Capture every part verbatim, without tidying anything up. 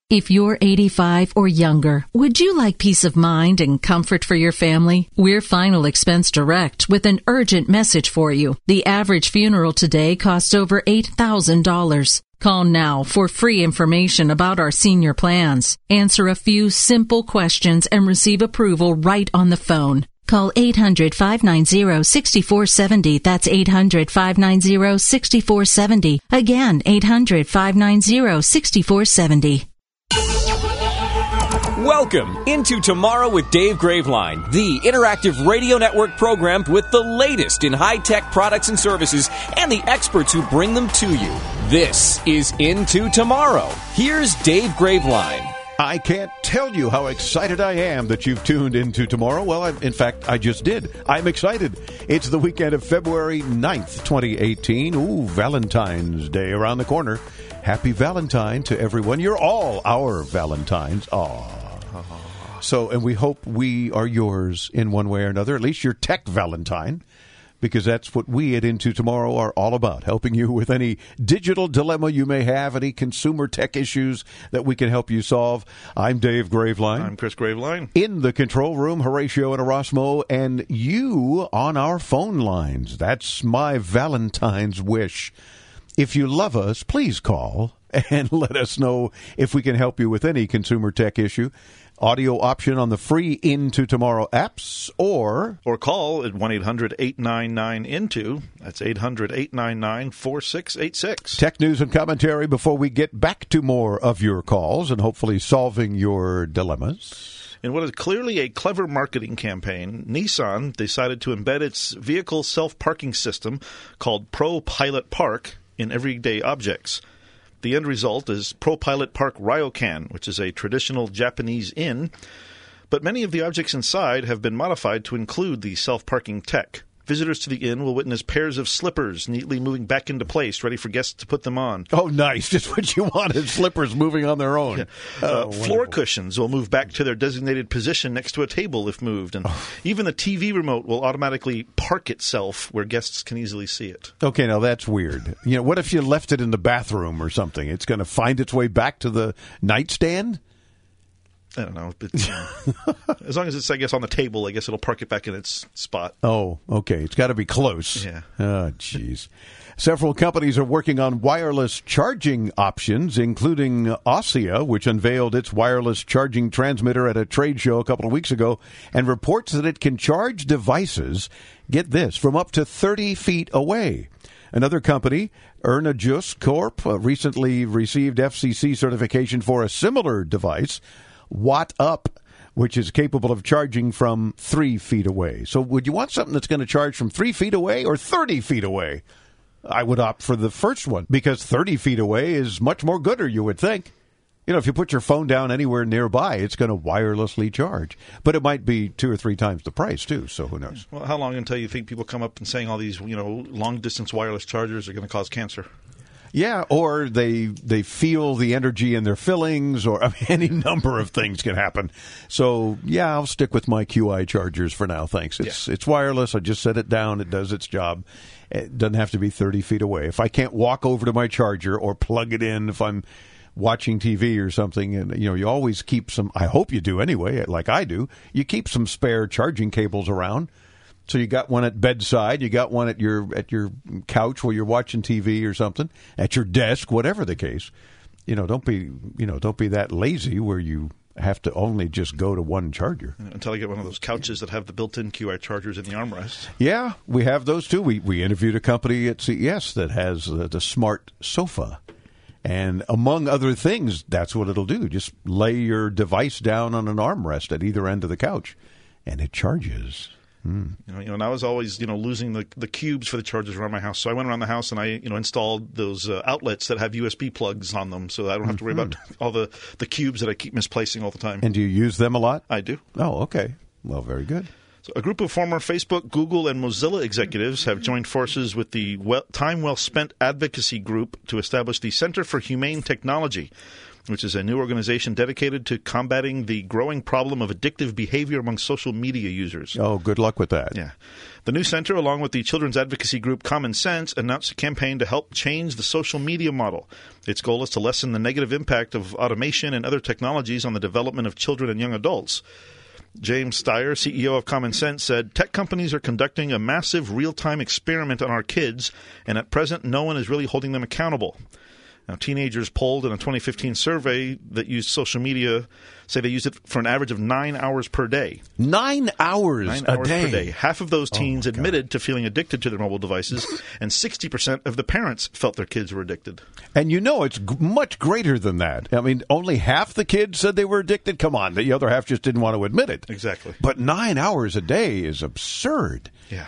If you're eighty-five or younger, would you like peace of mind and comfort for your family? We're Final Expense Direct with an urgent message for you. The average funeral today costs over eight thousand dollars. Call now for free information about our senior plans. Answer a few simple questions and receive approval right on the phone. Call eight hundred, five nine zero, six four seven zero. That's eight hundred, five nine zero, six four seven zero. Again, eight hundred, five nine zero, six four seven zero. Welcome into Tomorrow with Dave Graveline, the interactive radio network program with the latest in high-tech products and services and the experts who bring them to you. This is Into Tomorrow. Here's Dave Graveline. I can't tell you how excited I am that you've tuned into Tomorrow. Well, I, in fact, I just did. I'm excited. It's the weekend of February ninth, twenty eighteen. Ooh, Valentine's Day around the corner. Happy Valentine to everyone. You're all our Valentines. Aww. So, and we hope we are yours in one way or another, at least your tech Valentine, because that's what we at Into Tomorrow are all about, helping you with any digital dilemma you may have, any consumer tech issues that we can help you solve. I'm Dave Graveline. I'm Chris Graveline. In the control room, Horatio and Erasmo, and you on our phone lines. That's my Valentine's wish. If you love us, please call and let us know if we can help you with any consumer tech issue. Audio option on the free Into Tomorrow apps, or... Or call at one eight hundred, eight nine nine, I N T O. That's eight hundred, eight nine nine, four six eight six. Tech news and commentary before we get back to more of your calls and hopefully solving your dilemmas. In what is clearly a clever marketing campaign, Nissan decided to embed its vehicle self-parking system called ProPilot Park in everyday objects. The end result is ProPilot Park Ryokan, which is a traditional Japanese inn, but many of the objects inside have been modified to include the self-parking tech. Visitors to the inn will witness pairs of slippers neatly moving back into place, ready for guests to put them on. Oh, nice. Just what you wanted, slippers moving on their own. Yeah. Oh, uh, floor cushions will move back to their designated position next to a table if moved. And oh. even the T V remote will automatically park itself where guests can easily see it. Okay, now that's weird. You know, what if you left it in the bathroom or something? It's going to find its way back to the nightstand? I don't know. But, uh, as long as it's, I guess, on the table, I guess it'll park it back in its spot. Oh, okay. It's got to be close. Yeah. Oh, jeez. Several companies are working on wireless charging options, including Ossia, which unveiled its wireless charging transmitter at a trade show a couple of weeks ago, and reports that it can charge devices, get this, from up to thirty feet away. Another company, Energus Corp, uh, recently received F C C certification for a similar device, Watt Up, which is capable of charging from three feet away. So would you want something that's going to charge from three feet away or thirty feet away? I would opt for the first one, because thirty feet away is much more gooder, you would think. You know, if you put your phone down anywhere nearby, it's going to wirelessly charge. But it might be two or three times the price, too, so who knows? Well, how long until you think people come up and saying all these, you know, long-distance wireless chargers are going to cause cancer? Yeah, or they they feel the energy in their fillings, or I mean, any number of things can happen. So, yeah, I'll stick with my Q I chargers for now, thanks. It's yeah. it's wireless. I just set it down. It does its job. It doesn't have to be thirty feet away. If I can't walk over to my charger or plug it in if I'm watching T V or something, and you know, you always keep some, I hope you do anyway, like I do, you keep some spare charging cables around. So you got one at bedside, you got one at your at your couch while you're watching T V or something, at your desk, whatever the case. You know, don't be you know don't be that lazy where you have to only just go to one charger. Until I get one of those couches that have the built-in Q I chargers in the armrest. Yeah, we have those too. We we interviewed a company at C E S that has uh, the smart sofa. And among other things, that's what it'll do. Just lay your device down on an armrest at either end of the couch, and it charges. Hmm. You know, you know, and I was always, you know, losing the the cubes for the chargers around my house. So I went around the house and I, you know, installed those uh, outlets that have U S B plugs on them, so I don't have to worry mm-hmm. about all the, the cubes that I keep misplacing all the time. And do you use them a lot? I do. Oh, okay. Well, very good. So a group of former Facebook, Google, and Mozilla executives have joined forces with the well, Time Well Spent advocacy group to establish the Center for Humane Technology. which is a new organization dedicated to combating the growing problem of addictive behavior among social media users. Oh, good luck with that. Yeah. The new center, along with the children's advocacy group Common Sense, announced a campaign to help change the social media model. Its goal is to lessen the negative impact of automation and other technologies on the development of children and young adults. James Steyer, C E O of Common Sense, said, "Tech companies are conducting a massive real-time experiment on our kids, and at present no one is really holding them accountable." Now, teenagers polled in a twenty fifteen survey that used social media say they use it for an average of nine hours per day. Nine hours Nine a hours day. per day. Half of those teens oh admitted to feeling addicted to their mobile devices, and sixty percent of the parents felt their kids were addicted. And you know it's g- much greater than that. I mean, only half the kids said they were addicted. Come on, the other half just didn't want to admit it. Exactly. But nine hours a day is absurd. Yeah.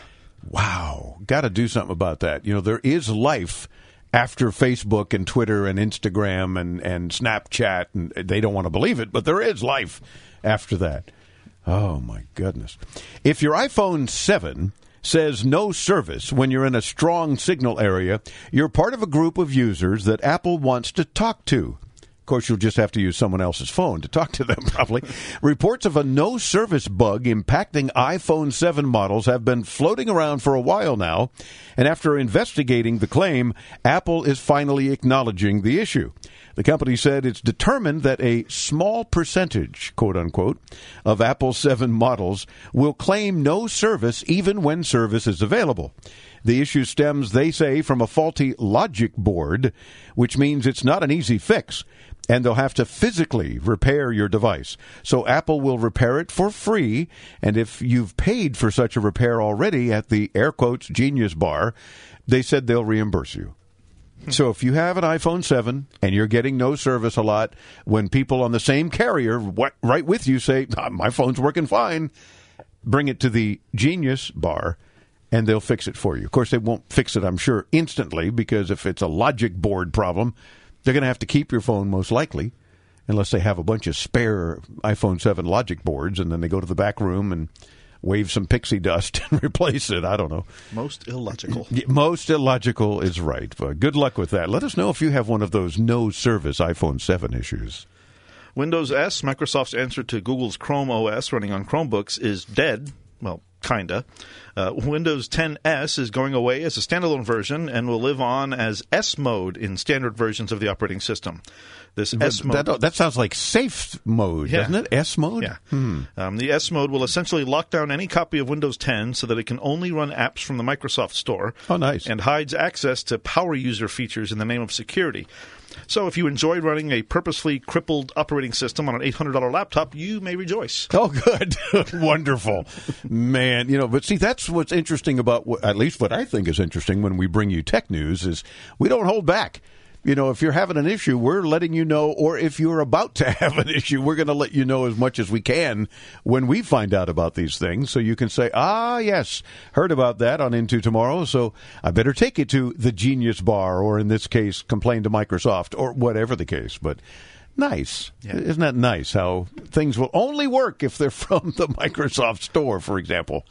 Wow. Got to do something about that. You know, there is life after Facebook and Twitter and Instagram and, and Snapchat, and they don't want to believe it, but there is life after that. Oh, my goodness. If your iPhone seven says no service when you're in a strong signal area, you're part of a group of users that Apple wants to talk to. Of course, you'll just have to use someone else's phone to talk to them, probably. Reports of a no-service bug impacting iPhone seven models have been floating around for a while now, and after investigating the claim, Apple is finally acknowledging the issue. The company said it's determined that a small percentage, quote-unquote, of Apple seven models will claim no service even when service is available. The issue stems, they say, from a faulty logic board, which means it's not an easy fix, and they'll have to physically repair your device. So Apple will repair it for free, and if you've paid for such a repair already at the, air quotes, Genius Bar, they said they'll reimburse you. So if you have an iPhone seven and you're getting no service a lot, when people on the same carrier right with you say, oh, my phone's working fine, bring it to the Genius Bar, and they'll fix it for you. Of course, they won't fix it, I'm sure, instantly, because if it's a logic board problem, they're going to have to keep your phone most likely, unless they have a bunch of spare iPhone seven logic boards, and then they go to the back room and wave some pixie dust and replace it. I don't know. Most illogical. Most illogical is right. But good luck with that. Let us know if you have one of those no-service iPhone seven issues. Windows S, Microsoft's answer to Google's Chrome O S running on Chromebooks, is dead. Well, kinda. Uh, Windows ten S is going away as a standalone version and will live on as S mode in standard versions of the operating system. This But S mode that, that sounds like safe mode, Yeah. doesn't it? S mode? Yeah. Hmm. Um, the S mode will essentially lock down any copy of Windows ten so that it can only run apps from the Microsoft Store. Oh, nice. And hides access to power user features in the name of security. So if you enjoy running a purposefully crippled operating system on an eight hundred dollars laptop, you may rejoice. Oh, good. Wonderful. Man, you know, but see, that's what's interesting about, what, at least what I think is interesting when we bring you tech news, is we don't hold back. You know, if you're having an issue, we're letting you know, or if you're about to have an issue, we're going to let you know as much as we can when we find out about these things. So you can say, ah, yes, heard about that on Into Tomorrow, so I better take it to the Genius Bar, or in this case, complain to Microsoft, or whatever the case. But nice. Yeah. Isn't that nice how things will only work if they're from the Microsoft Store, for example?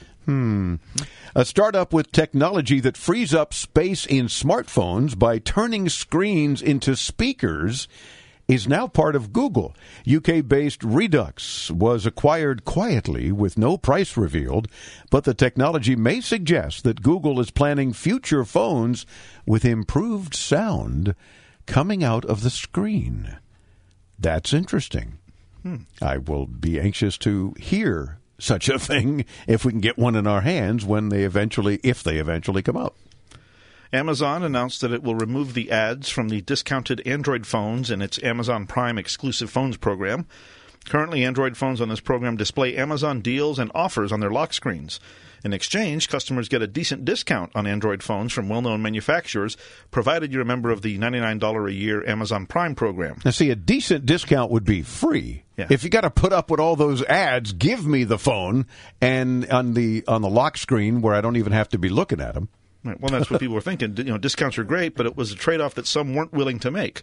Hmm. A startup with technology that frees up space in smartphones by turning screens into speakers is now part of Google. U K-based Redux was acquired quietly with no price revealed, but the technology may suggest that Google is planning future phones with improved sound coming out of the screen. That's interesting. Hmm. I will be anxious to hear such a thing if we can get one in our hands when they eventually, if they eventually come out. Amazon announced that it will remove the ads from the discounted Android phones in its Amazon Prime exclusive phones program. Currently, Android phones on this program display Amazon deals and offers on their lock screens. In exchange, customers get a decent discount on Android phones from well-known manufacturers, provided you're a member of the ninety-nine dollars a year Amazon Prime program. Now, see, a decent discount would be free. Yeah. If you got to put up with all those ads, give me the phone, and on the on the lock screen where I don't even have to be looking at them. Right. Well, that's what people were thinking. You know, discounts are great, but it was a trade-off that some weren't willing to make.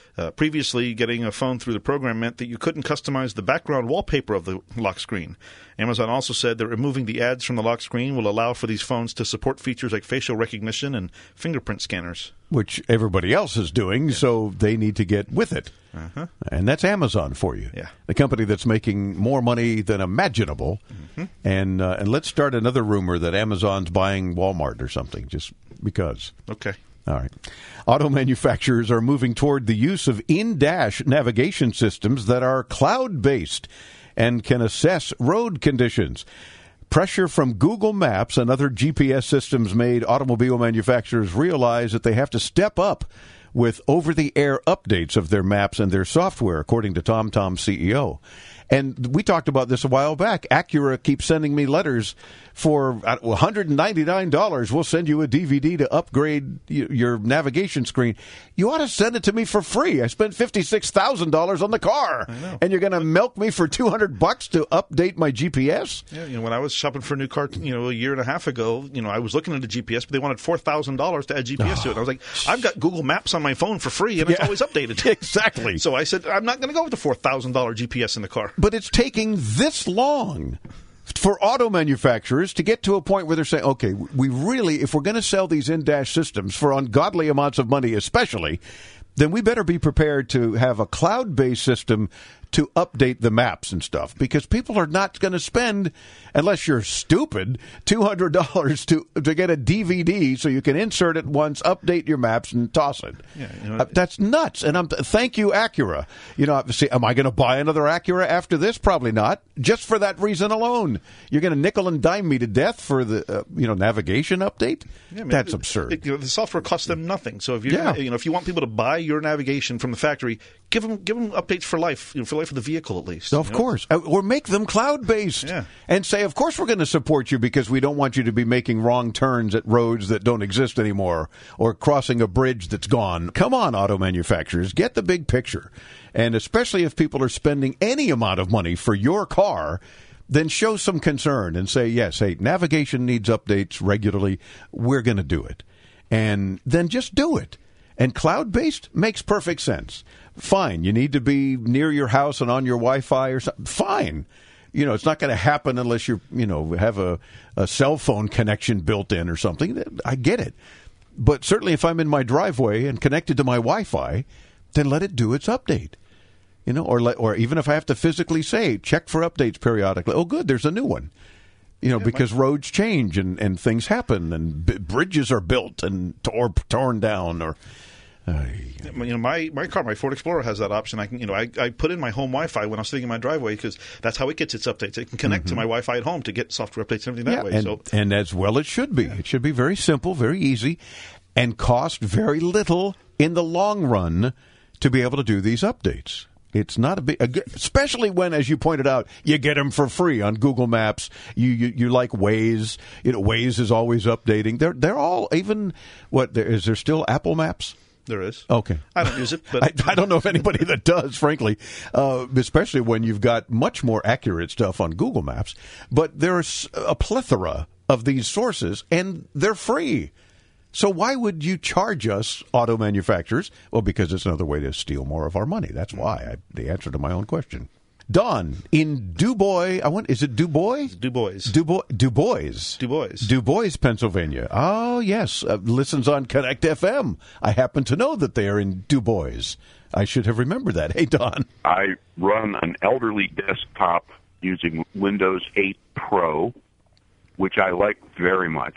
Uh, previously, getting a phone through the program meant that you couldn't customize the background wallpaper of the lock screen. Amazon also said that removing the ads from the lock screen will allow for these phones to support features like facial recognition and fingerprint scanners. Which everybody else is doing, yeah. So they need to get with it. Uh-huh. And that's Amazon for you. Yeah. The company that's making more money than imaginable. Mm-hmm. And uh, and let's start another rumor that Amazon's buying Walmart or something, just because. Okay. All right. Auto manufacturers are moving toward the use of in-dash navigation systems that are cloud-based and can assess road conditions. Pressure from Google Maps and other G P S systems made automobile manufacturers realize that they have to step up with over-the-air updates of their maps and their software, according to TomTom's C E O. And we talked about this a while back. Acura keeps sending me letters for one hundred ninety-nine dollars. We'll send you a D V D to upgrade your navigation screen. You ought to send it to me for free. I spent fifty-six thousand dollars on the car. And you're going to milk me for two hundred bucks to update my G P S? Yeah, you know, when I was shopping for a new car, you know, a year and a half ago, you know, I was looking at the G P S, but they wanted four thousand dollars to add G P S oh. to it. And I was like, I've got Google Maps on my phone for free, and yeah. it's always updated. Exactly. So I said, I'm not going to go with the four thousand dollars G P S in the car. But it's taking this long for auto manufacturers to get to a point where they're saying, okay, we really, if we're going to sell these in-dash systems for ungodly amounts of money especially, then we better be prepared to have a cloud-based system to update the maps and stuff, because people are not going to spend, unless you're stupid, two hundred dollars to to get a D V D so you can insert it once, update your maps, and toss it. Yeah, you know, uh, that's nuts. And I'm thank you, Acura. You know, see, am I going to buy another Acura after this? Probably not. Just for that reason alone, you're going to nickel and dime me to death for the uh, you know navigation update. Yeah, man, that's it, absurd. It, you know, the software costs them nothing. So if you yeah. you know if you want people to buy your navigation from the factory, give them give them updates for life. You know, for life of the vehicle at least. Of you know? course. Or make them cloud-based. Yeah. And say, of course we're going to support you because we don't want you to be making wrong turns at roads that don't exist anymore or crossing a bridge that's gone. Come on, auto manufacturers. Get the big picture. And especially if people are spending any amount of money for your car, then show some concern and say, yes, hey, navigation needs updates regularly. We're going to do it. And then just do it. And cloud-based makes perfect sense. Fine, you need to be near your house and on your Wi-Fi or something. Fine. You know, it's not going to happen unless you you know, have a, a cell phone connection built in or something. I get it. But certainly if I'm in my driveway and connected to my Wi-Fi, then let it do its update. You know, or let, or even if I have to physically say, check for updates periodically. Oh, good, there's a new one. You know, yeah, because my- roads change and, and things happen and b- bridges are built and or torn down or... Uh, you know, my, my car, my Ford Explorer has that option. I can, you know, I, I put in my home Wi-Fi when I'm sitting in my driveway because that's how it gets its updates. It can connect mm-hmm. to my Wi-Fi at home to get software updates and everything that yeah, way. And, so, and as well it should be. Yeah. It should be very simple, very easy, and cost very little in the long run to be able to do these updates. It's not a big, especially when, as you pointed out, you get them for free on Google Maps. You you, you like Waze. You know, Waze is always updating. They're they're all even what? There, is there still Apple Maps? There is. Okay. I don't use it, but I, I don't know of anybody that does, frankly, uh, especially when you've got much more accurate stuff on Google Maps. But there's a plethora of these sources, and they're free. So why would you charge us, auto manufacturers? Well, because it's another way to steal more of our money. That's why. I, the answer to my own question. Don, in DuBois, I want, is it DuBois? DuBois. DuBois. DuBois. DuBois. DuBois, Pennsylvania. Oh, yes. Uh, listens on Connect F M. I happen to know that they are in DuBois. I should have remembered that. Hey, Don. I run an elderly desktop using Windows eight Pro, which I like very much.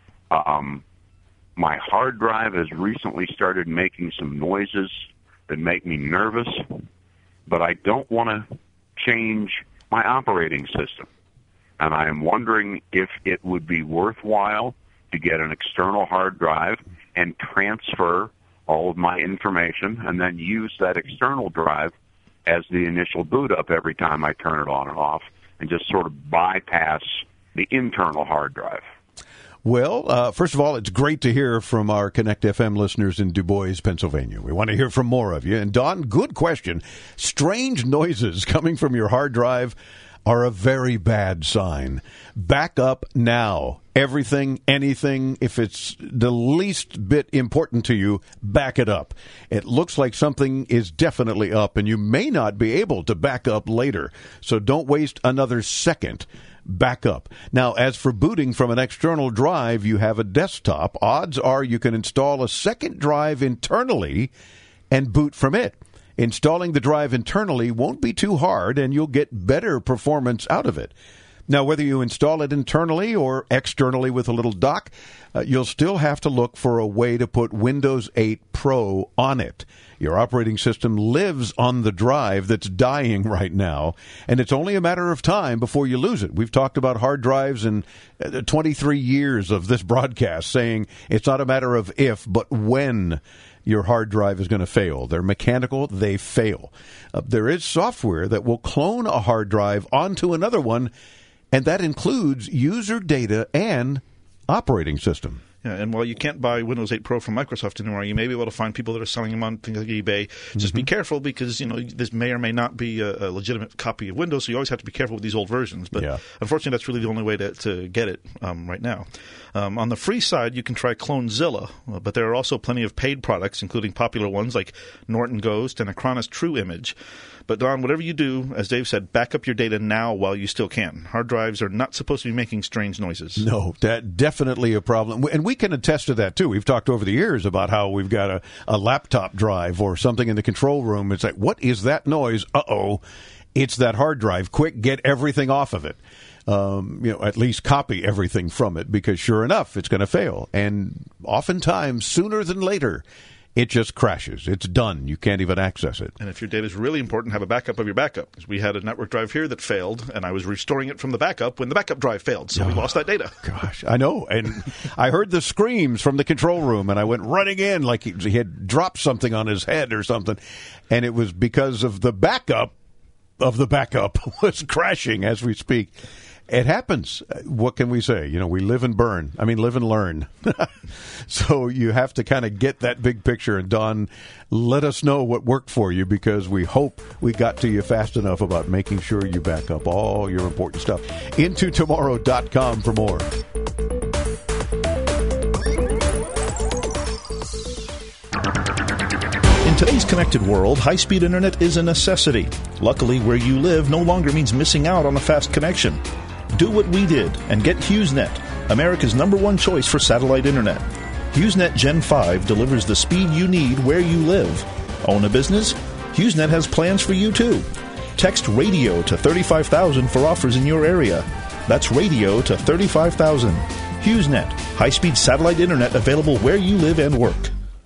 Um, my hard drive has recently started making some noises that make me nervous, but I don't want to change my operating system. And I am wondering if it would be worthwhile to get an external hard drive and transfer all of my information and then use that external drive as the initial boot up every time I turn it on and off and just sort of bypass the internal hard drive. Well, uh, first of all, it's great to hear from our Connect F M listeners in DuBois, Pennsylvania. We want to hear from more of you. And Don, good question. Strange noises coming from your hard drive. are a very bad sign. Back up now. Everything, anything, if it's the least bit important to you, back it up. It looks like something is definitely up, and you may not be able to back up later. So don't waste another second. Back up. Now, as for booting from an external drive, you have a desktop. Odds are you can install a second drive internally and boot from it. Installing the drive internally won't be too hard, and you'll get better performance out of it. Now, whether you install it internally or externally with a little dock, uh, you'll still have to look for a way to put Windows eight Pro on it. Your operating system lives on the drive that's dying right now, and it's only a matter of time before you lose it. We've talked about hard drives in twenty-three years of this broadcast, saying it's not a matter of if, but when your hard drive is going to fail. They're mechanical, they fail. Uh, there is software that will clone a hard drive onto another one, and that includes user data and operating system. Yeah, and while you can't buy Windows eight Pro from Microsoft anymore, you may be able to find people that are selling them on things like eBay. Just mm-hmm. be careful, because you know this may or may not be a, a legitimate copy of Windows, so you always have to be careful with these old versions. But yeah. unfortunately, that's really the only way to, to get it um, right now. Um, on the free side, you can try Clonezilla, uh, but there are also plenty of paid products, including popular ones like Norton Ghost and Acronis True Image. But, Don, whatever you do, as Dave said, back up your data now while you still can. Hard drives are not supposed to be making strange noises. No, that's definitely a problem. And we can attest to that, too. We've talked over the years about how we've got a, a laptop drive or something in the control room. It's like, what is that noise? Uh-oh, it's that hard drive. Quick, get everything off of it. Um, you know, at least copy everything from it, because sure enough, it's going to fail. And oftentimes, sooner than later, it just crashes. It's done. You can't even access it. And if your data is really important, have a backup of your backup. We had a network drive here that failed, and I was restoring it from the backup when the backup drive failed, so oh, we lost that data. Gosh, I know. And I heard the screams from the control room, and I went running in like he, he had dropped something on his head or something. And it was because of the backup of the backup was crashing as we speak. It happens. What can we say? You know, we live and burn. I mean, live and learn. So you have to kind of get that big picture. And, Don, let us know what worked for you, because we hope we got to you fast enough about making sure you back up all your important stuff. into tomorrow dot com for more. In today's connected world, high-speed internet is a necessity. Luckily, where you live no longer means missing out on a fast connection. Do what we did and get HughesNet, America's number one choice for satellite internet. HughesNet Gen five delivers the speed you need where you live. Own a business? HughesNet has plans for you too. Text RADIO to thirty-five thousand for offers in your area. That's RADIO to thirty-five thousand. HughesNet, high-speed satellite internet available where you live and work.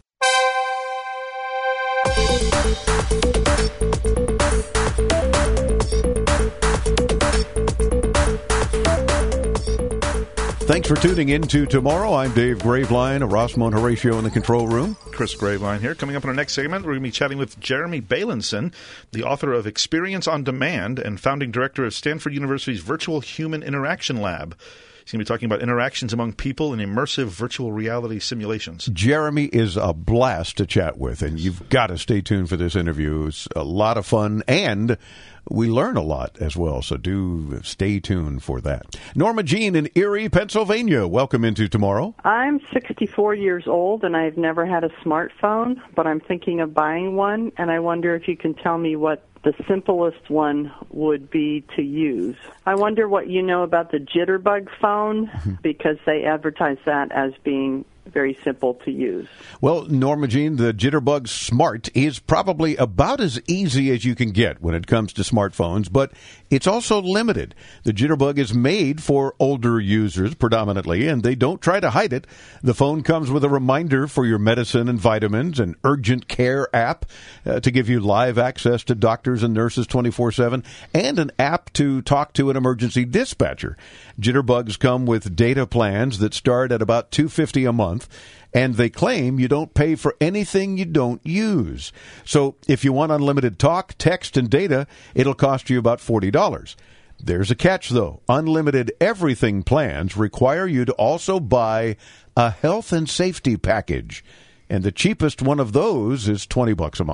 Thanks for tuning in to Tomorrow. I'm Dave Graveline, Rossmo Horatio in the control room. Chris Graveline here. Coming up in our next segment, we're going to be chatting with Jeremy Bailenson, the author of Experience on Demand and founding director of Stanford University's Virtual Human Interaction Lab. He's going to be talking about interactions among people in immersive virtual reality simulations. Jeremy is a blast to chat with, and you've got to stay tuned for this interview. It's a lot of fun, and we learn a lot as well, so do stay tuned for that. Norma Jean in Erie, Pennsylvania. Welcome into Tomorrow. I'm sixty-four years old, and I've never had a smartphone, but I'm thinking of buying one, and I wonder if you can tell me what the simplest one would be to use. I wonder what you know about the Jitterbug phone, because they advertise that as being very simple to use. Well, Norma Jean, the Jitterbug Smart is probably about as easy as you can get when it comes to smartphones, but it's also limited. The Jitterbug is made for older users predominantly, and they don't try to hide it. The phone comes with a reminder for your medicine and vitamins, an urgent care app uh, to give you live access to doctors and nurses twenty-four seven, and an app to talk to an emergency dispatcher. Jitterbugs come with data plans that start at about two hundred fifty dollars a month, and they claim you don't pay for anything you don't use. So if you want unlimited talk, text, and data, it'll cost you about forty dollars. There's a catch, though. Unlimited everything plans require you to also buy a health and safety package, and the cheapest one of those is twenty bucks a month.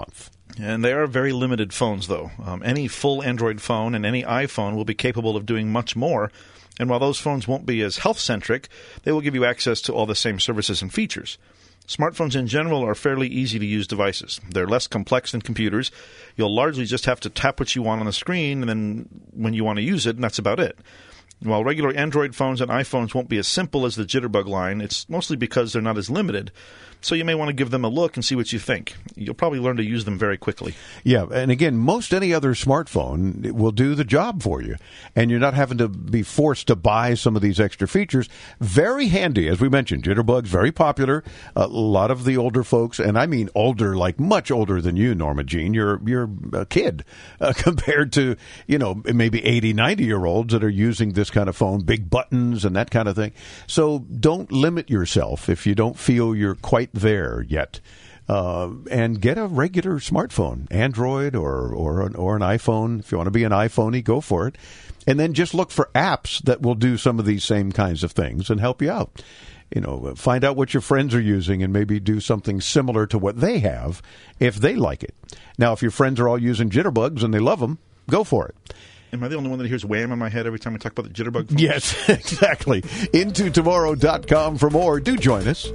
And they are very limited phones, though. Um, any full Android phone and any iPhone will be capable of doing much more. And while those phones won't be as health-centric, they will give you access to all the same services and features. Smartphones in general are fairly easy-to-use devices. They're less complex than computers. You'll largely just have to tap what you want on the screen, and then when you want to use it, and that's about it. While regular Android phones and iPhones won't be as simple as the Jitterbug line, it's mostly because they're not as limited. So you may want to give them a look and see what you think. You'll probably learn to use them very quickly. Yeah, and again, most any other smartphone will do the job for you. And you're not having to be forced to buy some of these extra features. Very handy, as we mentioned. Jitterbug's very popular. A lot of the older folks, and I mean older, like much older than you, Norma Jean. You're, you're a kid uh, compared to, you know, maybe eighty, ninety-year-olds that are using this kind of phone, big buttons and that kind of thing. So don't limit yourself if you don't feel you're quite there yet, uh, and get a regular smartphone, Android or or an, or an iPhone. If you want to be an iPhoney, go for it, and then just look for apps that will do some of these same kinds of things and help you out. You know, find out what your friends are using and maybe do something similar to what they have if they like it. Now, if your friends are all using Jitterbugs and they love them, go for it. Am I the only one that hears wham in my head every time we talk about the Jitterbug phone? Yes, exactly. into tomorrow dot com for more. Do join us.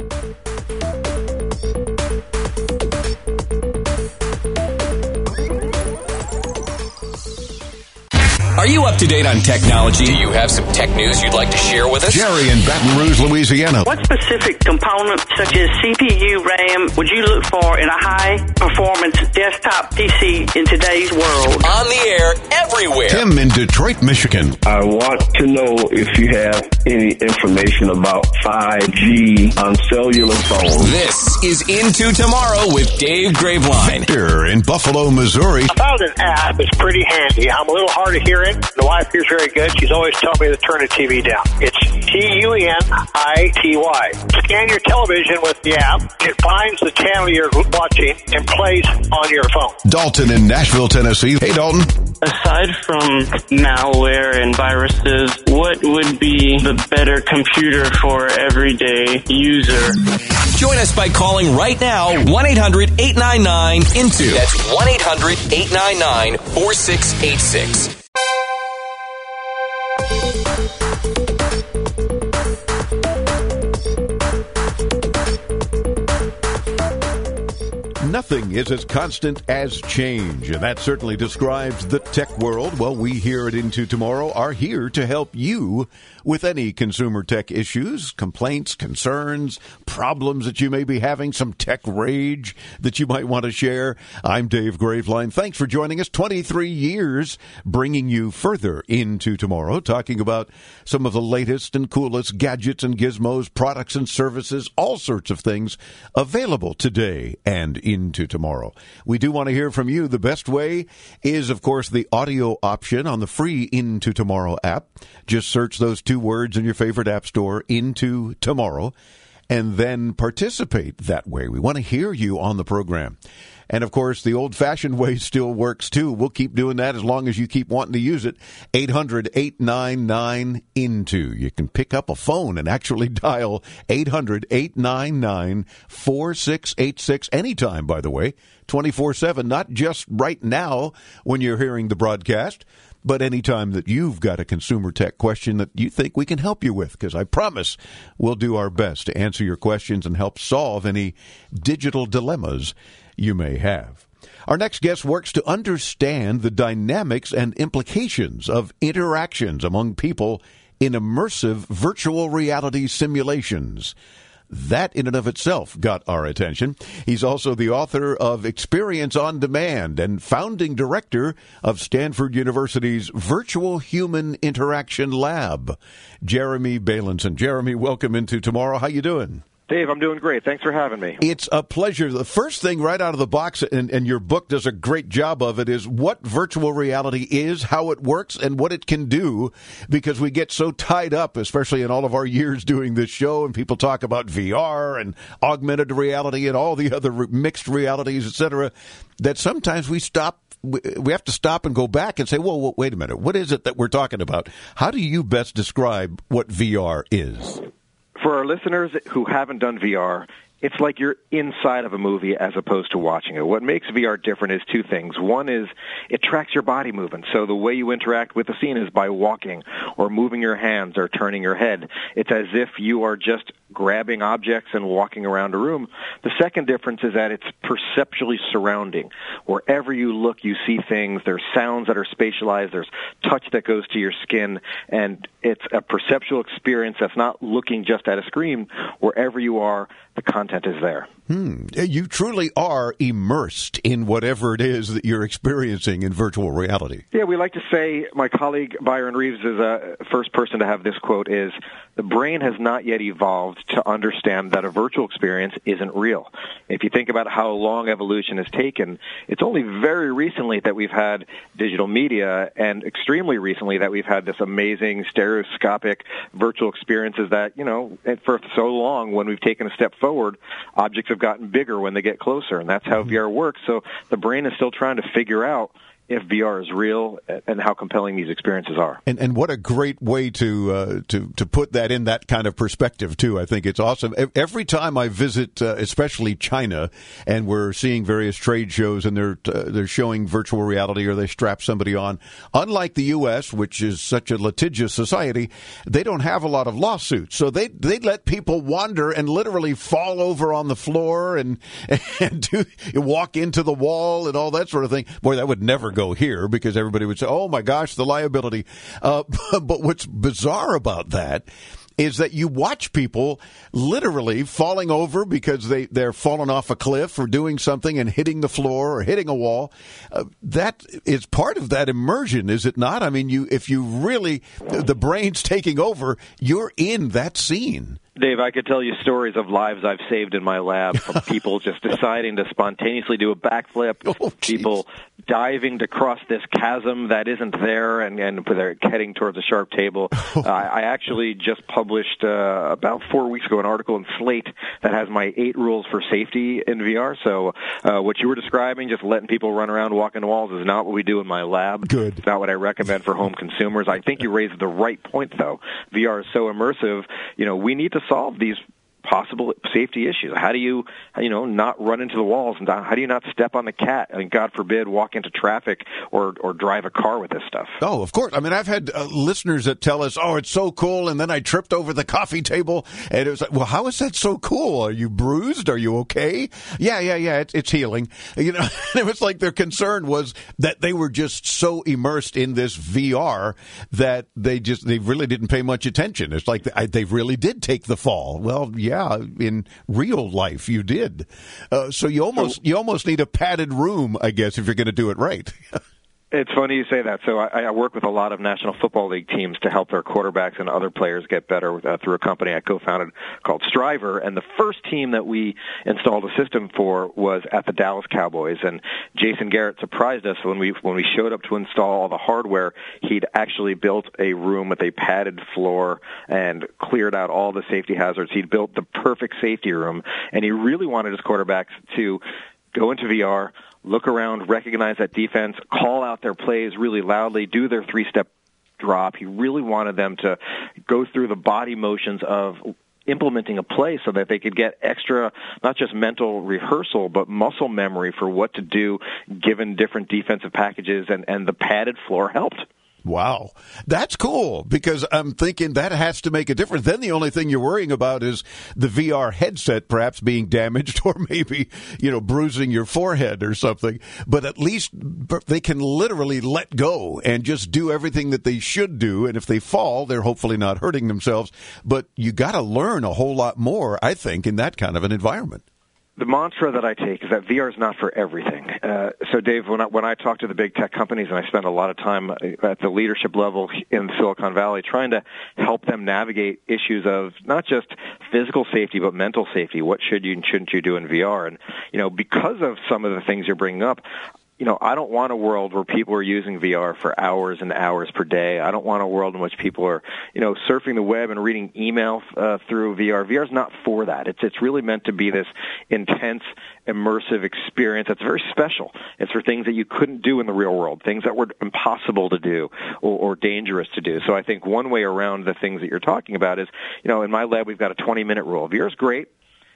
Are you up to date on technology? Do you have some tech news you'd like to share with us? Jerry in Baton Rouge, Louisiana. What specific components such as C P U, RAM would you look for in a high-performance desktop P C in today's world? On the air, everywhere. Tim in Detroit, Michigan. I want to know if you have any information about five G on cellular phones. This is Into Tomorrow with Dave Graveline. Here in Buffalo, Missouri. I found an app. It's pretty handy. I'm a little hard of hearing. The wife here's very good. She's always telling me to turn the T V down. It's T U N I T Y. Scan your television with the app. It finds the channel you're watching and plays on your phone. Dalton in Nashville, Tennessee. Hey, Dalton. Aside from malware and viruses, what would be the better computer for everyday user? Join us by calling right now, one eight hundred eight nine nine I N T O. That's one eight hundred eight nine nine four six eight six. Nothing is as constant as change, and that certainly describes the tech world. Well, we here at Into Tomorrow are here to help you with any consumer tech issues, complaints, concerns, problems that you may be having, some tech rage that you might want to share. I'm Dave Graveline. Thanks for joining us. twenty-three years bringing you further into tomorrow, talking about some of the latest and coolest gadgets and gizmos, products and services, all sorts of things available today and into tomorrow. We do want to hear from you. The best way is, of course, the audio option on the free Into Tomorrow app. Just search those two words in your favorite app store, Into Tomorrow, and then participate that way. We want to hear you on the program. And, of course, the old-fashioned way still works, too. We'll keep doing that as long as you keep wanting to use it. eight hundred eight nine nine I N T O. You can pick up a phone and actually dial eight hundred eight nine nine four six eight six anytime, by the way, twenty-four seven, not just right now when you're hearing the broadcast, but anytime that you've got a consumer tech question that you think we can help you with, because I promise we'll do our best to answer your questions and help solve any digital dilemmas you may have. Our next guest works to understand the dynamics and implications of interactions among people in immersive virtual reality simulations. That in and of itself got our attention. He's also the author of Experience on Demand and founding director of Stanford University's Virtual Human Interaction Lab. Jeremy Bailenson. Jeremy, welcome into Tomorrow. How you doing? Dave, I'm doing great. Thanks for having me. It's a pleasure. The first thing right out of the box, and, and your book does a great job of it, is what virtual reality is, how it works, and what it can do, because we get so tied up, especially in all of our years doing this show, and people talk about V R and augmented reality and all the other mixed realities, et cetera, that sometimes we stop. We have to stop and go back and say, whoa, wait a minute. What is it that we're talking about? How do you best describe what V R is? For our listeners who haven't done V R, it's like you're inside of a movie as opposed to watching it. What makes V R different is two things. One is it tracks your body movement. So the way you interact with the scene is by walking or moving your hands or turning your head. It's as if you are just grabbing objects and walking around a room. The second difference is that it's perceptually surrounding. Wherever you look, you see things. There's sounds that are spatialized. There's touch that goes to your skin. And it's a perceptual experience that's not looking just at a screen. Wherever you are, the content is there. Hmm. You truly are immersed in whatever it is that you're experiencing in virtual reality. Yeah, we like to say, my colleague Byron Reeves is the first person to have this quote, is the brain has not yet evolved to understand that a virtual experience isn't real. If you think about how long evolution has taken, it's only very recently that we've had digital media, and extremely recently that we've had this amazing stereoscopic virtual experiences that, you know, for so long when we've taken a step forward, objects have gotten bigger when they get closer, and that's how V R works. So the brain is still trying to figure out if V R is real and how compelling these experiences are. And and what a great way to uh, to to put that in that kind of perspective too. I think it's awesome. Every time I visit, uh, especially China, and we're seeing various trade shows, and they're uh, they're showing virtual reality, or they strap somebody on. Unlike the U S, which is such a litigious society, they don't have a lot of lawsuits, so they they let people wander and literally fall over on the floor and and do, walk into the wall and all that sort of thing. Boy, that would never go here, because everybody would say, oh my gosh, the liability. Uh, but what's bizarre about that is that you watch people literally falling over because they, they're falling off a cliff or doing something and hitting the floor or hitting a wall. Uh, that is part of that immersion, is it not? I mean, you if you really, the brain's taking over, you're in that scene. Dave, I could tell you stories of lives I've saved in my lab from people just deciding to spontaneously do a backflip, oh, people diving to cross this chasm that isn't there, and, and they're heading towards a sharp table. Uh, I actually just published uh, about four weeks ago an article in Slate that has my eight rules for safety in V R. So uh, what you were describing, just letting people run around walking walls, is not what we do in my lab. Good. It's not what I recommend for home consumers. I think you raised the right point, though. V R is so immersive. You know, we need to solve these possible safety issues. How do you, you know, not run into the walls, and how do you not step on the cat and, God forbid, walk into traffic or or drive a car with this stuff? Oh, of course. I mean, I've had uh, listeners that tell us, "Oh, it's so cool," and then I tripped over the coffee table, and it was like, "Well, how is that so cool? Are you bruised? Are you okay?" Yeah, yeah, yeah. It's, it's healing. You know, it was like their concern was that they were just so immersed in this V R that they just they really didn't pay much attention. It's like they, they really did take the fall. Well, yeah. Yeah, in real life, you did. Uh, so you almost you almost need a padded room, I guess, if you're going to do it right. It's funny you say that. So I, I work with a lot of National Football League teams to help their quarterbacks and other players get better uh, through a company I co-founded called Striver. And the first team that we installed a system for was at the Dallas Cowboys. And Jason Garrett surprised us when we when we showed up to install all the hardware. He'd actually built a room with a padded floor and cleared out all the safety hazards. He'd built the perfect safety room, and he really wanted his quarterbacks to go into V R, look around, recognize that defense, call out their plays really loudly, do their three-step drop. He really wanted them to go through the body motions of implementing a play so that they could get extra, not just mental rehearsal, but muscle memory for what to do given different defensive packages, and, and the padded floor helped. Wow. That's cool, because I'm thinking that has to make a difference. Then the only thing you're worrying about is the V R headset perhaps being damaged, or maybe, you know, bruising your forehead or something. But at least they can literally let go and just do everything that they should do. And if they fall, they're hopefully not hurting themselves. But you got to learn a whole lot more, I think, in that kind of an environment. The mantra that I take is that V R is not for everything. Uh, so, Dave, when I, when I talk to the big tech companies, and I spend a lot of time at the leadership level in Silicon Valley trying to help them navigate issues of not just physical safety, but mental safety. What should you and shouldn't you do in V R? And, you know, because of some of the things you're bringing up, you know, I don't want a world where people are using V R for hours and hours per day. I don't want a world in which people are, you know, surfing the web and reading email uh, through V R. V R is not for that. It's it's really meant to be this intense, immersive experience that's very special. It's for things that you couldn't do in the real world, things that were impossible to do or, or dangerous to do. So I think one way around the things that you're talking about is, you know, in my lab we've got a twenty-minute rule. V R is great.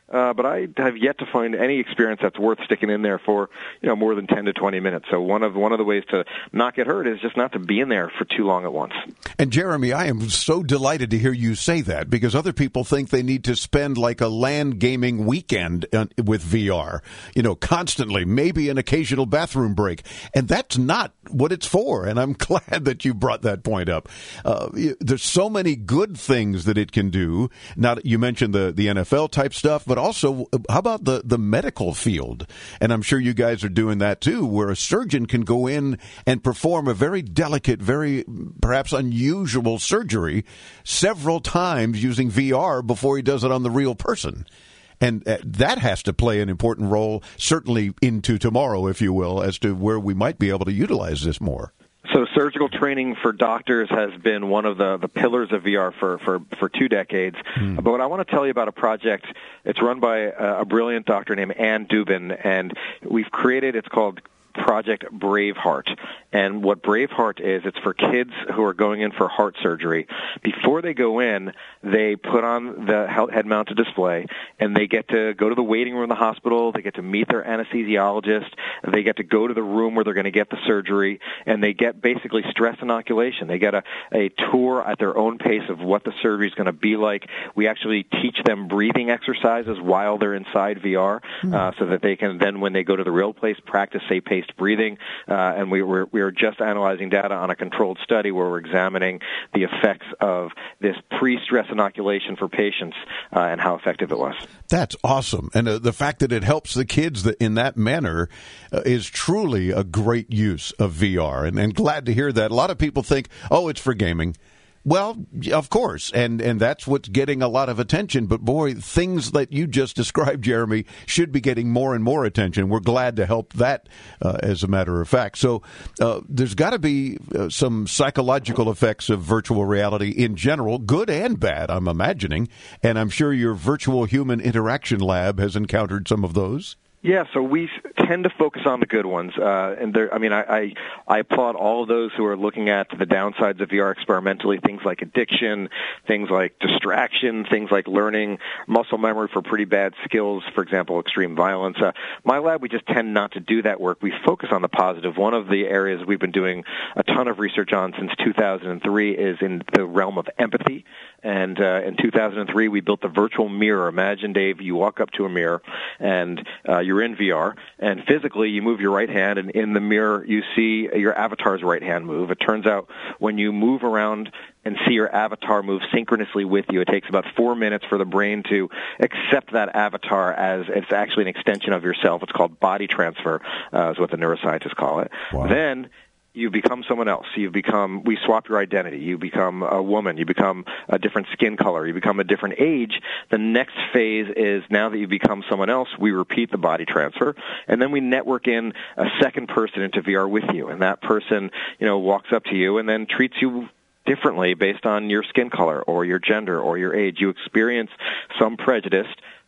uh, but I have yet to find any experience that's worth sticking in there for, you know, more than ten to twenty minutes. So one of one of the ways to not get hurt is just not to be in there for too long at once. And Jeremy, I am so delighted to hear you say that, because other people think they need to spend like a LAN gaming weekend with V R, you know, constantly, maybe an occasional bathroom break. And that's not what it's for. And I'm glad that you brought that point up. Uh, there's so many good things that it can do. Not, you mentioned the, the N F L type stuff, but also how about the, the medical field? And I'm sure you guys are doing that too, where a surgeon can go in and perform a very delicate, very perhaps unusual surgery several times using V R before he does it on the real person. And uh, that has to play an important role, certainly into tomorrow, if you will, as to where we might be able to utilize this more. So surgical training for doctors has been one of the, the pillars of V R for, for, for two decades. Mm. But what I want to tell you about a project, it's run by a, a brilliant doctor named Ann Dubin, and we've created, it's called Project Braveheart. And what Braveheart is, it's for kids who are going in for heart surgery. Before they go in, they put on the head-mounted display, and they get to go to the waiting room in the hospital. They get to meet their anesthesiologist. They get to go to the room where they're going to get the surgery, and they get basically stress inoculation. They get a, a tour at their own pace of what the surgery is going to be like. We actually teach them breathing exercises while they're inside V R, mm. uh, so that they can then, when they go to the real place, practice safe-paced breathing. Uh, and we were we are just analyzing data on a controlled study where we're examining the effects of this pre-stress inoculation for patients uh, and how effective it was. That's awesome. And uh, the fact that it helps the kids that in that manner uh, is truly a great use of V R. And, and glad to hear that. A lot of people think, oh, it's for gaming. Well, of course, and, and that's what's getting a lot of attention. But, boy, things that you just described, Jeremy, should be getting more and more attention. We're glad to help that, uh, as a matter of fact. So uh, there's got to be uh, some psychological effects of virtual reality in general, good and bad, I'm imagining. And I'm sure your virtual human interaction lab has encountered some of those. Yeah, so we tend to focus on the good ones, uh, and there, I mean, I, I, I applaud all of those who are looking at the downsides of V R experimentally, things like addiction, things like distraction, things like learning muscle memory for pretty bad skills, for example, extreme violence. Uh, my lab, we just tend not to do that work. We focus on the positive. One of the areas we've been doing a ton of research on since two thousand three is in the realm of empathy. And uh, in two thousand three, we built the virtual mirror. Imagine, Dave, you walk up to a mirror, and uh, you're in V R, and physically you move your right hand, and in the mirror you see your avatar's right hand move. It turns out when you move around and see your avatar move synchronously with you, it takes about four minutes for the brain to accept that avatar as it's actually an extension of yourself. It's called body transfer, uh, is what the neuroscientists call it. Wow. Then you become someone else. You become, we swap your identity. You become a woman. You become a different skin color. You become a different age. The next phase is now that you become someone else, we repeat the body transfer, and then we network in a second person into V R with you. And that person, you know, walks up to you and then treats you differently based on your skin color or your gender or your age. You experience some prejudice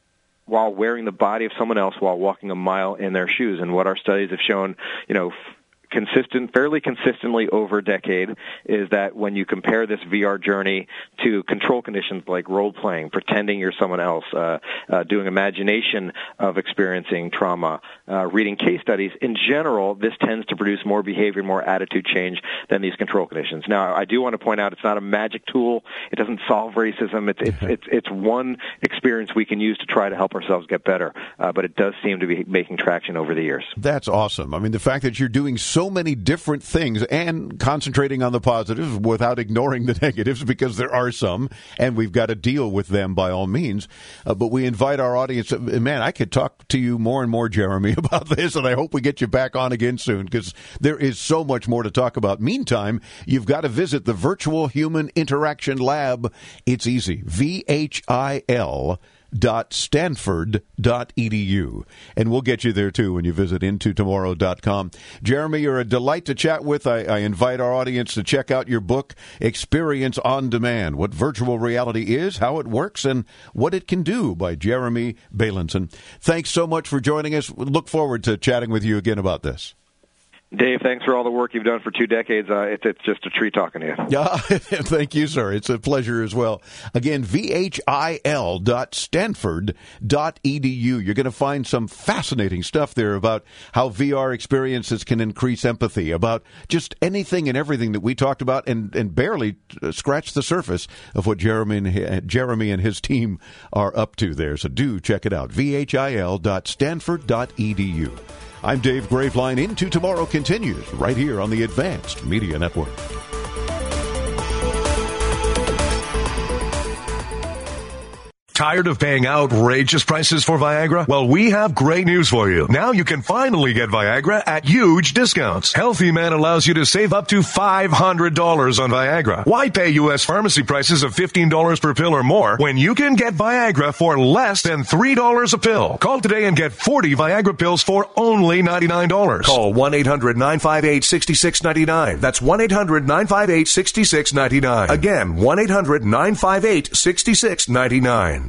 while wearing the body of someone else while walking a mile in their shoes. And what our studies have shown, you know, consistent, fairly consistently over a decade, is that when you compare this V R journey to control conditions like role-playing, pretending you're someone else, uh, uh, doing imagination of experiencing trauma, uh, reading case studies, in general, this tends to produce more behavior, more attitude change than these control conditions. Now, I do want to point out it's not a magic tool. It doesn't solve racism. It's it's it's, it's one experience we can use to try to help ourselves get better, uh, but it does seem to be making traction over the years. That's awesome. I mean, the fact that you're doing so So many different things and concentrating on the positives without ignoring the negatives, because there are some, and we've got to deal with them by all means. Uh, but we invite our audience. Man, I could talk to you more and more, Jeremy, about this, and I hope we get you back on again soon, because there is so much more to talk about. Meantime, you've got to visit the Virtual Human Interaction Lab. It's easy. V H I L dot stanford dot e d u, and we'll get you there too when you visit into tomorrow dot com. Jeremy, you're a delight to chat with. I, I invite our audience to check out your book, Experience on Demand: What Virtual Reality Is, How It Works, and What It Can Do, by Jeremy Bailenson. Thanks so much for joining us. Look forward to chatting with you again about this. Dave, thanks for all the work you've done for two decades. Uh, it's, it's just a treat talking to you. Yeah, thank you, sir. It's a pleasure as well. Again, V H I L dot stanford dot e d u. You're going to find some fascinating stuff there about how V R experiences can increase empathy, about just anything and everything that we talked about, and, and barely scratched the surface of what Jeremy and, Jeremy and his team are up to there. So do check it out. V H I L dot stanford dot e d u. I'm Dave Graveline. Into Tomorrow continues right here on the Advanced Media Network. Tired of paying outrageous prices for Viagra? Well, we have great news for you. Now you can finally get Viagra at huge discounts. Healthy Man allows you to save up to five hundred dollars on Viagra. Why pay U S pharmacy prices of fifteen dollars per pill or more when you can get Viagra for less than three dollars a pill? Call today and get forty Viagra pills for only ninety-nine dollars. Call one eight hundred nine five eight six six nine nine. That's one eight hundred nine five eight six six nine nine. Again, one eight hundred nine five eight six six nine nine.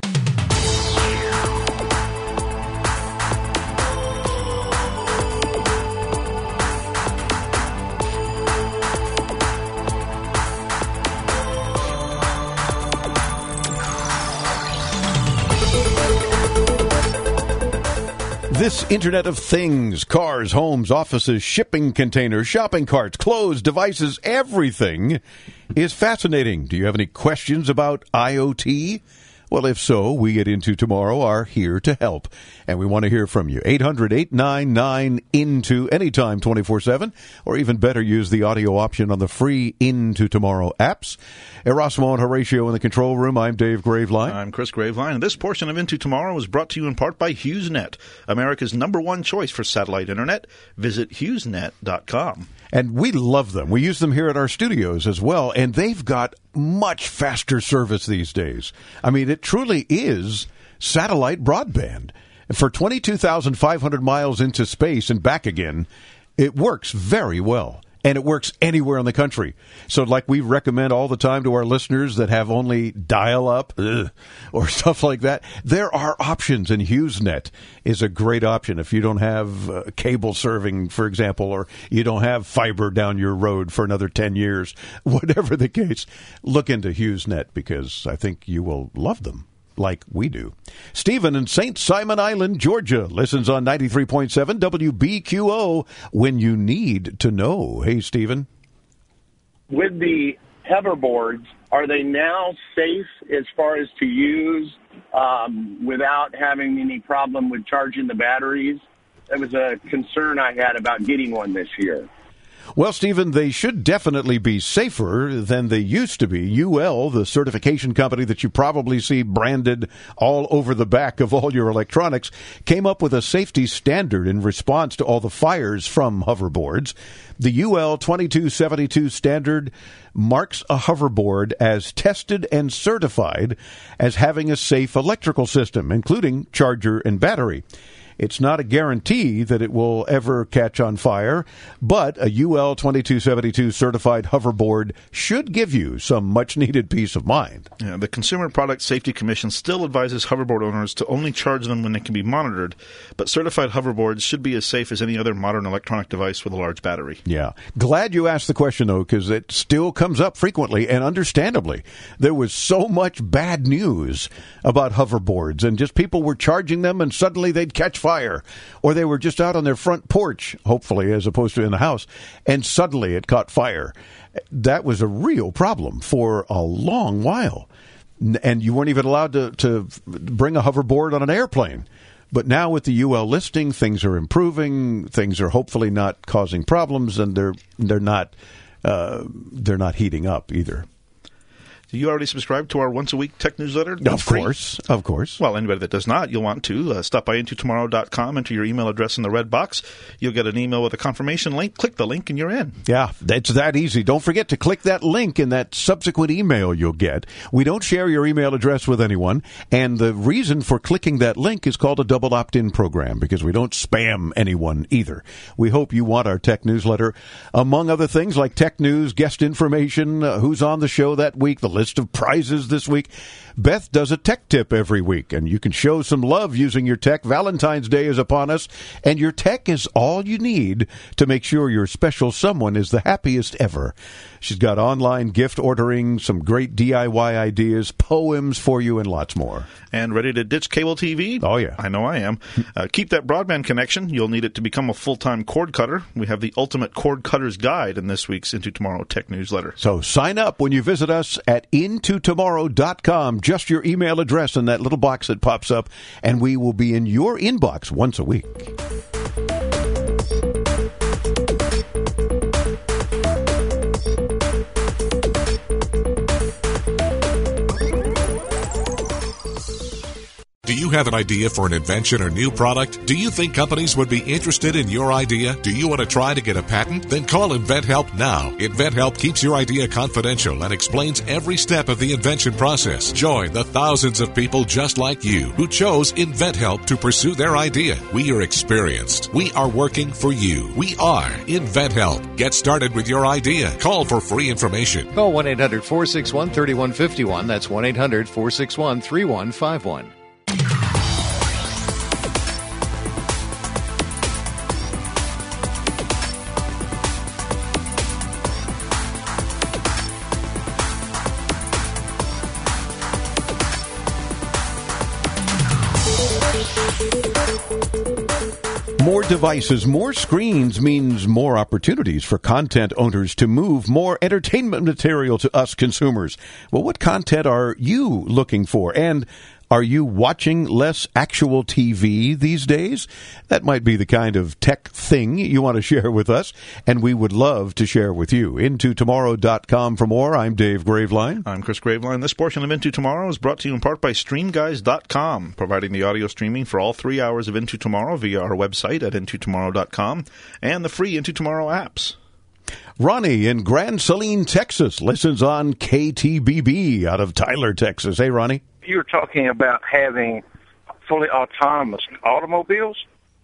This Internet of Things, cars, homes, offices, shipping containers, shopping carts, clothes, devices, everything is fascinating. Do you have any questions about I O T? Well, if so, we at Into Tomorrow are here to help, and we want to hear from you. eight hundred eight nine nine INTO anytime twenty-four seven, or even better, use the audio option on the free Into Tomorrow apps. Erasmo and Horatio in the control room. I'm Dave Graveline. I'm Chris Graveline, and this portion of Into Tomorrow is brought to you in part by HughesNet, America's number one choice for satellite internet. Visit Hughes Net dot com. And we love them. We use them here at our studios as well, and they've got much faster service these days. I mean, it truly is satellite broadband. For twenty-two thousand five hundred miles into space and back again, it works very well. And it works anywhere in the country. So like we recommend all the time to our listeners that have only dial-up ugh, or stuff like that, there are options, and HughesNet is a great option. If you don't have uh, cable serving, for example, or you don't have fiber down your road for another ten years, whatever the case, look into HughesNet, because I think you will love them like we do. Stephen in Saint Simon Island, Georgia, listens on ninety-three point seven W B Q O when you need to know. Hey, Stephen. With the hoverboards, are they now safe as far as to use um, without having any problem with charging the batteries? That was a concern I had about getting one this year. Well, Stephen, they should definitely be safer than they used to be. U L, the certification company that you probably see branded all over the back of all your electronics, came up with a safety standard in response to all the fires from hoverboards. The U L twenty-two seventy-two standard marks a hoverboard as tested and certified as having a safe electrical system, including charger and battery. It's not a guarantee that it will ever catch on fire, but a U L twenty-two seventy-two certified hoverboard should give you some much-needed peace of mind. Yeah, the Consumer Product Safety Commission still advises hoverboard owners to only charge them when they can be monitored, but certified hoverboards should be as safe as any other modern electronic device with a large battery. Yeah. Glad you asked the question, though, because it still comes up frequently, and understandably. There was so much bad news about hoverboards, and just people were charging them, and suddenly they'd catch fire, or they were just out on their front porch, hopefully, as opposed to in the house, and suddenly it caught fire. That was a real problem for a long while, and you weren't even allowed to, to bring a hoverboard on an airplane. But now with the U L listing, things are improving. Things are hopefully not causing problems, and they're they're not uh, they're not heating up either. Do you already subscribe to our once-a-week tech newsletter? Of course, of course. Well, anybody that does not, you'll want to. Uh, stop by into tomorrow dot com, enter your email address in the red box. You'll get an email with a confirmation link. Click the link and you're in. Yeah, that's that easy. Don't forget to click that link in that subsequent email you'll get. We don't share your email address with anyone, and the reason for clicking that link is called a double opt-in program, because we don't spam anyone either. We hope you want our tech newsletter, among other things like tech news, guest information, uh, who's on the show that week, the list of prizes this week. Beth does a tech tip every week, and you can show some love using your tech. Valentine's Day is upon us, and your tech is all you need to make sure your special someone is the happiest ever. She's got online gift ordering, some great D I Y ideas, poems for you, and lots more. And ready to ditch cable T V? Oh, yeah. I know I am. Uh, keep that broadband connection. You'll need it to become a full-time cord cutter. We have the ultimate cord cutter's guide in this week's Into Tomorrow Tech newsletter. So sign up when you visit us at into tomorrow dot com. Just your email address in that little box that pops up, and we will be in your inbox once a week. Do you have an idea for an invention or new product? Do you think companies would be interested in your idea? Do you want to try to get a patent? Then call InventHelp now. InventHelp keeps your idea confidential and explains every step of the invention process. Join the thousands of people just like you who chose InventHelp to pursue their idea. We are experienced. We are working for you. We are InventHelp. Get started with your idea. Call for free information. Call one eight hundred four six one three one five one. That's one eight hundred four six one three one five one. More devices, more screens means more opportunities for content owners to move more entertainment material to us consumers. Well, what content are you looking for? And are you watching less actual T V these days? That might be the kind of tech thing you want to share with us, and we would love to share with you. into tomorrow dot com for more. I'm Dave Graveline. I'm Chris Graveline. This portion of Into Tomorrow is brought to you in part by stream guys dot com, providing the audio streaming for all three hours of Into Tomorrow via our website at into tomorrow dot com and the free Into Tomorrow apps. Ronnie in Grand Saline, Texas, listens on K T B B out of Tyler, Texas. Hey, Ronnie. You were talking about having fully autonomous automobiles.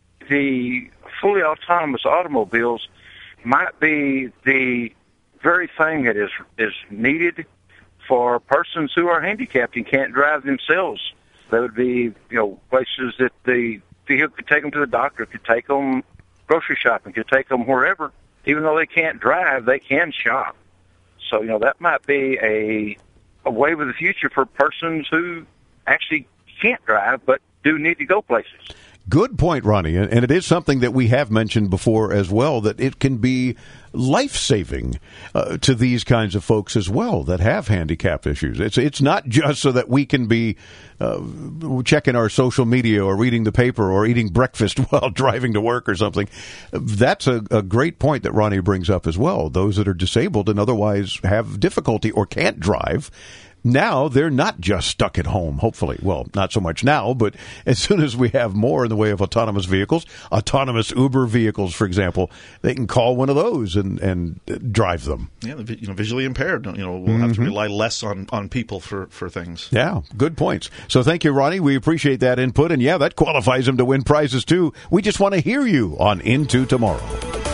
The fully autonomous automobiles might be the very thing that is is needed for persons who are handicapped and can't drive themselves. There would be, you know, places that the vehicle could take them to the doctor, could take them grocery shopping, could take them wherever. Even though they can't drive, they can shop. So, you know, that might be a a way of the future for persons who actually can't drive but do need to go places. Good point, Ronnie. And it is something that we have mentioned before as well, that it can be life-saving uh, to these kinds of folks as well that have handicap issues. It's it's not just so that we can be uh, checking our social media or reading the paper or eating breakfast while driving to work or something. That's a, a great point that Ronnie brings up as well. Those that are disabled and otherwise have difficulty or can't drive, now they're not just stuck at home, hopefully. Well, not so much now, but as soon as we have more in the way of autonomous vehicles, autonomous Uber vehicles, for example, they can call one of those and, and drive them. Yeah, you know, visually impaired, you know, we'll Mm-hmm. have to rely less on, on people for, for things. Yeah, good points. So thank you, Ronnie. We appreciate that input. And yeah, that qualifies them to win prizes too. We just want to hear you on Into Tomorrow.